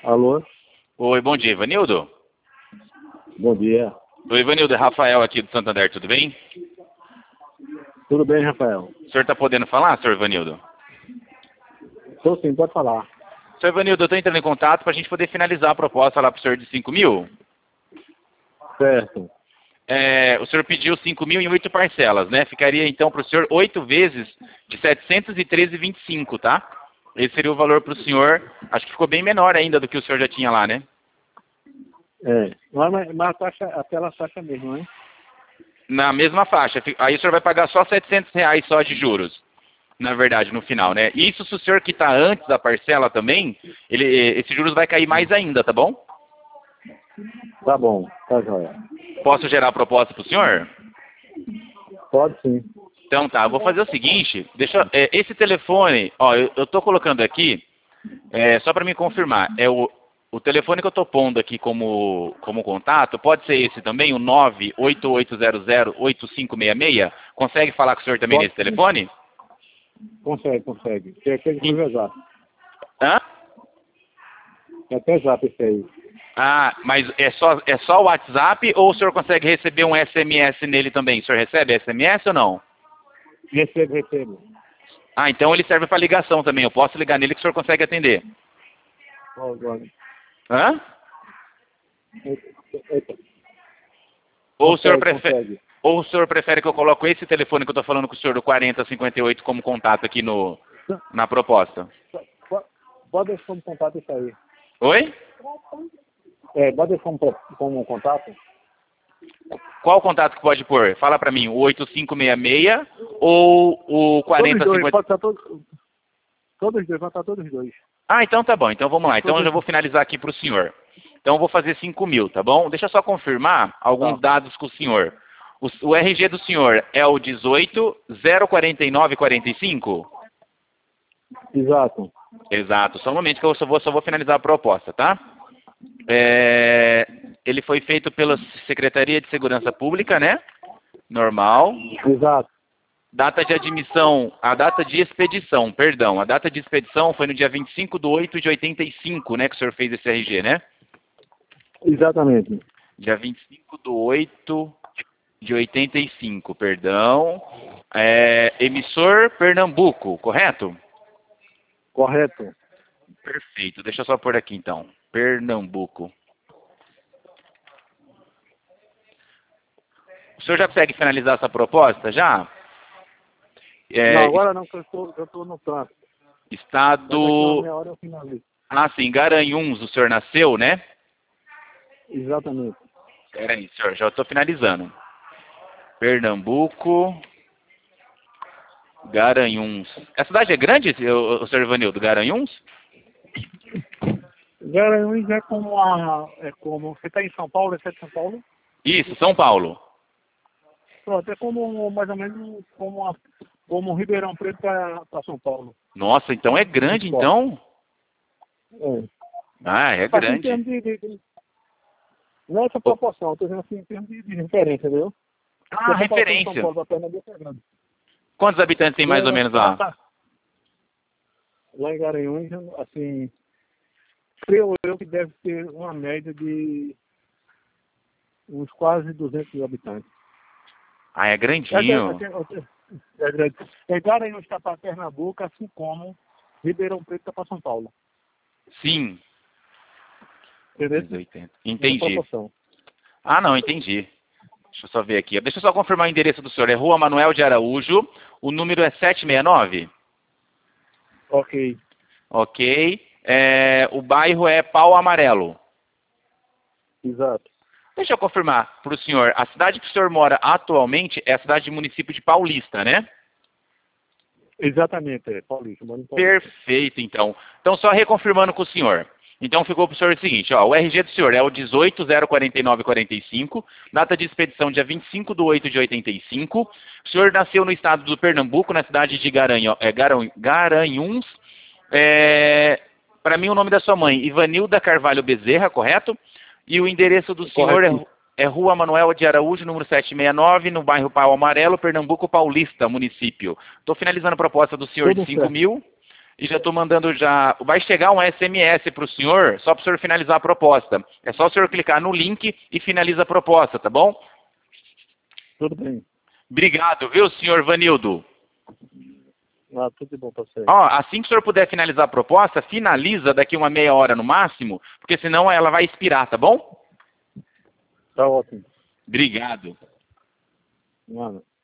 Alô? Oi, bom dia, Ivanildo. Bom dia. Oi, Ivanildo, é Rafael aqui do Santander, tudo bem? Tudo bem, Rafael? O senhor está podendo falar, senhor Ivanildo? Estou sim, pode falar. Senhor Ivanildo, eu estou entrando em contato para a gente poder finalizar a proposta lá para o senhor de 5 mil. Certo. O senhor pediu 5 mil em 8 parcelas, né? Ficaria então para o senhor 8 vezes de 713,25, tá? Esse seria o valor para o senhor. Acho que ficou bem menor ainda do que o senhor já tinha lá, né? Mas a taxa, aquela taxa mesmo, né? Na mesma faixa. Aí o senhor vai pagar só R$ 700 só de juros. Na verdade, no final, né? Isso se o senhor quitar antes da parcela também, esse juros vai cair mais ainda, tá bom? Tá bom, tá joia. Posso gerar a proposta para o senhor? Pode sim. Então tá, vou fazer o seguinte, esse telefone, ó, eu tô colocando aqui, só para me confirmar, o telefone que eu tô pondo aqui como contato, pode ser esse também, o 988008566? Consegue falar com o senhor também Pode nesse telefone? Consegue. Que é aquele que foi já. Hã? É até já, esse aí. Ah, mas é só o WhatsApp ou o senhor consegue receber um SMS nele também? O senhor recebe SMS ou não? Recebo. Ah, então ele serve para ligação também. Eu posso ligar nele que o senhor consegue atender. Agora. Hã? Eita. Ou o senhor prefere, Consegue. ou o senhor prefere que eu coloque esse telefone que eu estou falando com o senhor do 4058 como contato aqui na proposta? Pode deixar como contato isso aí. Oi? Pode deixar como contato? Qual contato que pode pôr? Fala para mim, o 8566 ou o Todos os dois, 4050? pode estar todos os dois, vai estar todos os dois. Ah, então tá bom. Então vamos lá. Então eu já vou finalizar aqui para o senhor. Então eu vou fazer 5 mil, tá bom? Deixa eu só confirmar alguns dados com o senhor. O RG do senhor é o 18 049 45? Exato. Exato. Só um momento que eu só vou finalizar a proposta, tá? Ele foi feito pela Secretaria de Segurança Pública, né? Normal. Exato. Data de admissão, a data de expedição, perdão. A data de expedição foi no dia 25/8/85, né? Que o senhor fez esse RG, né? Exatamente. Dia 25/8/85, perdão. Emissor Pernambuco, correto? Correto. Perfeito. Deixa eu só pôr aqui então. Pernambuco. O senhor já consegue finalizar essa proposta já? Não, agora não, que eu estou no trânsito. Estado... Daqui a uma meia hora eu finalizo. Ah, sim, Garanhuns, o senhor nasceu, né? Exatamente. Peraí, senhor, já estou finalizando. Pernambuco, Garanhuns. A cidade é grande, o senhor Ivanildo, Garanhuns? Garanhuns é como você está em São Paulo, você é de São Paulo? Isso, São Paulo. Pronto, é como mais ou menos como Ribeirão Preto para São Paulo. Nossa, então é grande, então? Ah, é Assim, em grande. termos não é essa proporção, estou dizendo assim, em termos de referência, entendeu? Ah, referência. São Paulo para Pernambuco é grande. Quantos habitantes tem mais ou menos lá? Lá em Garanhuns, assim, creio eu que deve ter uma média de uns quase 200 mil habitantes. Ah, é grandinho. É grande. Garanhuns está para Pernambuco, assim como Ribeirão Preto está para São Paulo. Sim. Entendeu? 280. Entendi. Ah, não, entendi. Deixa eu só ver aqui. Deixa eu só confirmar o endereço do senhor. É Rua Manuel de Araújo. O número é 769? Ok. Ok. O bairro é Pau Amarelo. Exato. Deixa eu confirmar para o senhor. A cidade que o senhor mora atualmente é a cidade de município de Paulista, né? Exatamente, Paulista. Perfeito, então. Então, só reconfirmando com o senhor. Então, ficou para o senhor o seguinte, ó, o RG do senhor é o 18 049 45, data de expedição dia 25/8/85. O senhor nasceu no estado do Pernambuco, na cidade de Garanhuns. Para mim, o nome da sua mãe, Ivanilda Carvalho Bezerra, correto? E o endereço do senhor é Rua Manuel de Araújo, número 769, no bairro Pau Amarelo, Pernambuco Paulista, município. Estou finalizando a proposta do senhor de 5 mil. e já estou mandando já... Vai chegar um SMS para o senhor, só para o senhor finalizar a proposta. É só o senhor clicar no link e finaliza a proposta, tá bom? Tudo bem. Obrigado, viu, senhor Vanildo? Ah, tudo de bom para você. Ó, assim que o senhor puder finalizar a proposta, finaliza daqui uma meia hora no máximo, porque senão ela vai expirar, tá bom? Tá ótimo. Obrigado. Mano.